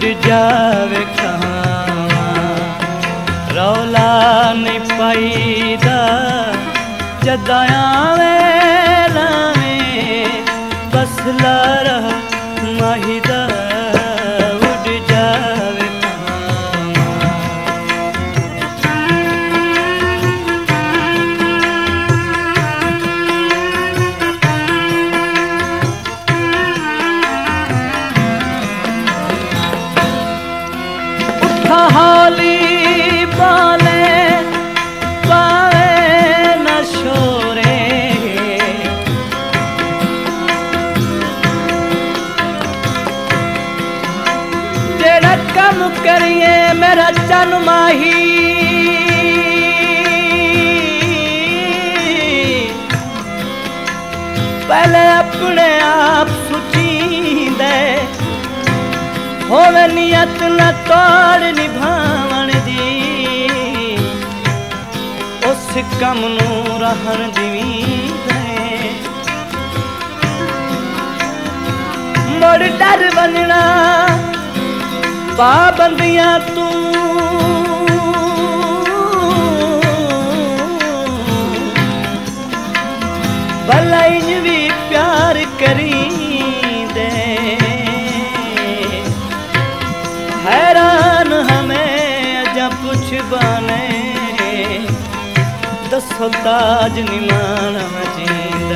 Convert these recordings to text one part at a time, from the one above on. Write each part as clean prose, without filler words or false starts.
जावे कहाँ रौला नहीं पाईदा जदाया वेला में बस लारा माहिदा उड़ जावे हाली बाले पावे न शोरे जेड़ा कम करिए मेरा चन माही पहले अपने आप सुची दे होवे नियत न तोड़ निभावन दी उस कम नू रहन दीवी मुड़ डर बनना पाबंदियां तू भला इंज भी प्यार करी हैरान हमें अजा पुछ बाने दसो ताज निमान जींदे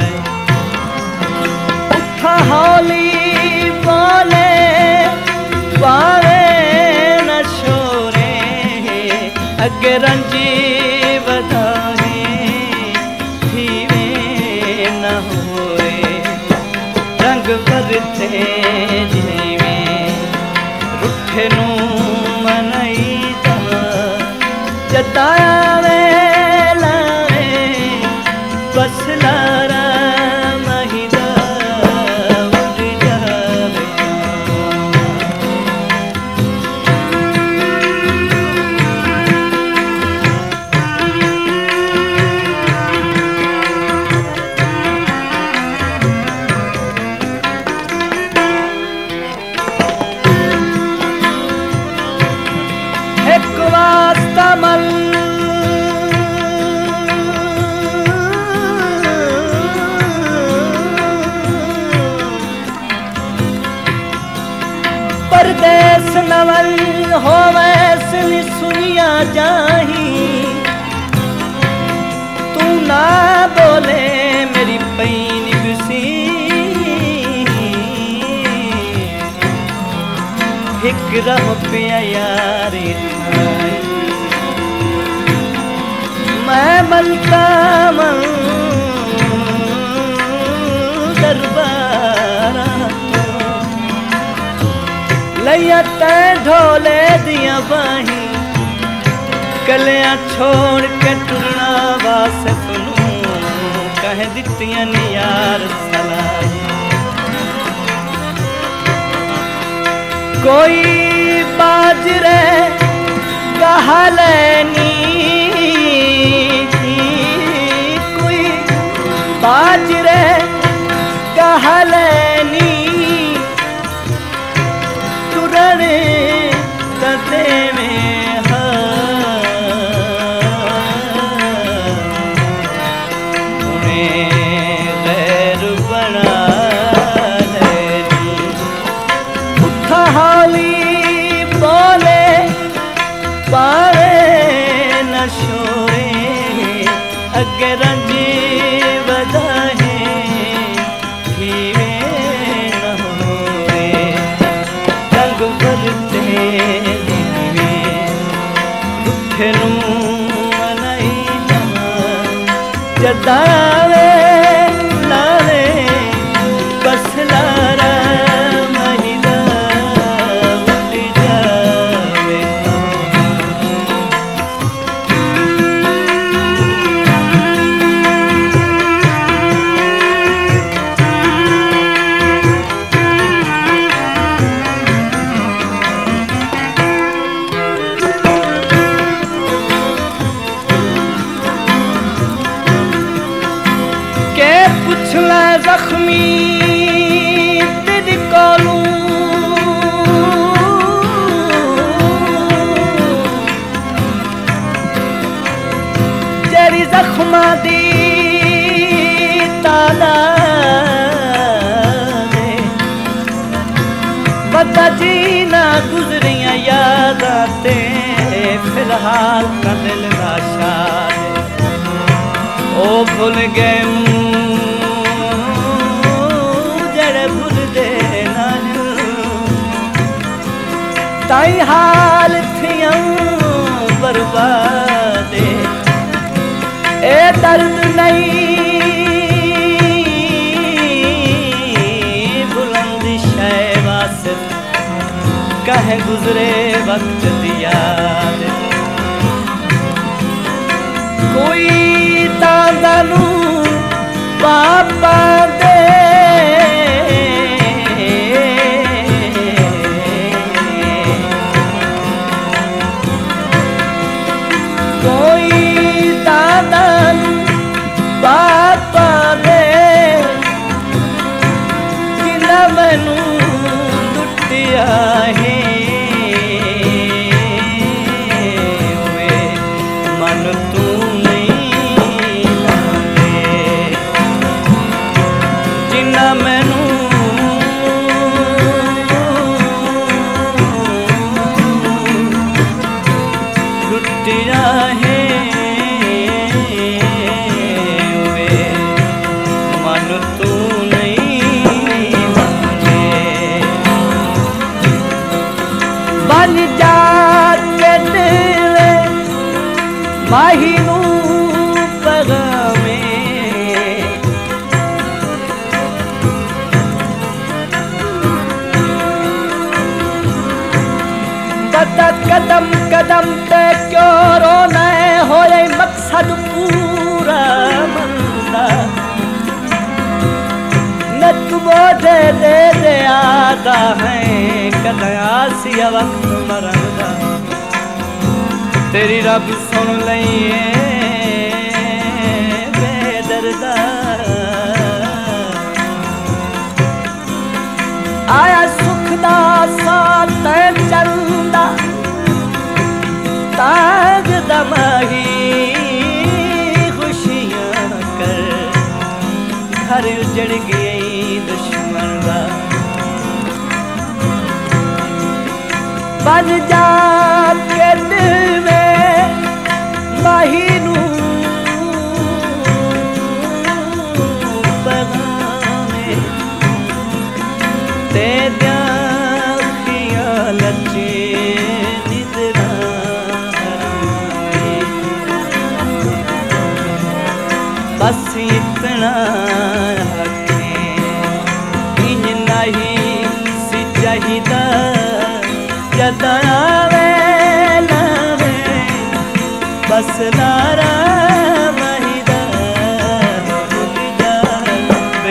उठा हौली बोले पावे न शोरे अगे रंजी बधाए थीवे न होए रंग भरते जीवे नू मनाई जताया वेला बस लारा महिदा उड़ जावे एक वास्ता मल परदेस नवल होवैस नि सुनिया जाही तू ना बोले मेरी पैनी गुसी हिक रह पिया यारी मैं मलता मन दरबारा लैया तैं ढोले दिया बाही कलियां छोड़ के टुरना वास सुनू कह दित्तियां नी यार सलाई कोई बाजरे गहलनी कोई बाजरे गहलनी तुरने तदे में पावे न शोरे अगे रंजी बधाए थीवे न होए रंग भरते दीवे दुखे नू मनाई जदावे लावे बस लारा पता जीना गुजरियां यादां ते फिलहाल का दिल ना शाद ओ भुल गए जड़े भुल दे ना ताई हाल थियां बर्बाद ए दर्द नहीं कहे गुजरे वक्त दिया कोई तांदानू पापा दे कोई तांदानू पापा दे जिन्ना मैनू लुटिया है माहिनू पगामे बता कदम कदम पे क्यों रोना है होए मकसद पूरा मंदा न तू मुझे दे आदा है कदया सिया वक्त मरदा तेरी रब सुन लईए बेदर्दा आया सुख दा साथ चंदा ताज दमाही खुशियां कर घर उजड़ गई दुश्मन दा बन जा के दिल में माहिनू पगामे ते दिया लचे निदरा बस इतना इंज नहीं सी चाहिदा जदावे लावे बस नारा महिदा भूल जावे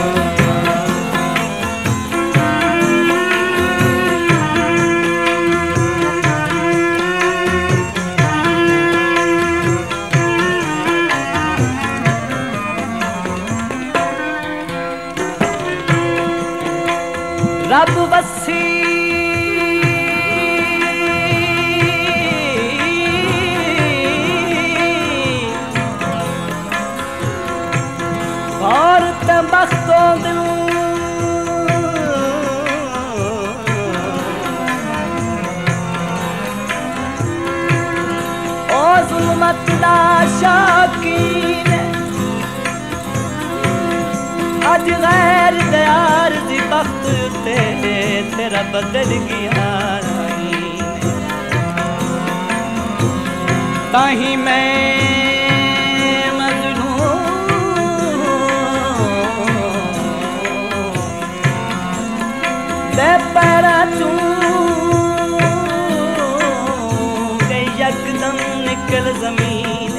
रब बसी बख्तों दिल ओ जुल्मत दा शाकीन अज गैर दयार दी बख्त ते तेरा बदल गया ताही मैं पैरा तू यकदम निकल जमीन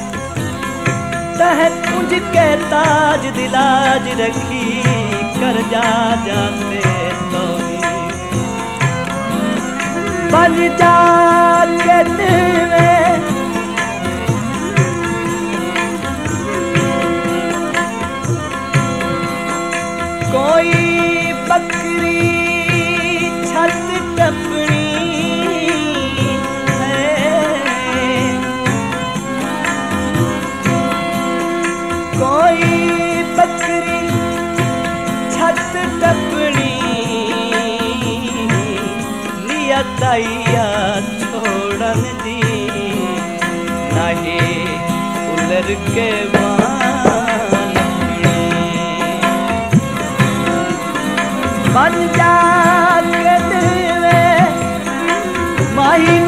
तह कुंज के ताज दिलाज रखी कर जाते तो बन जा के दिल में कोई बकरी छत टपनी है कोई बकरी छत टपनी ताइया छोड़न दी नहीं उलर के बन जा के दिल में माही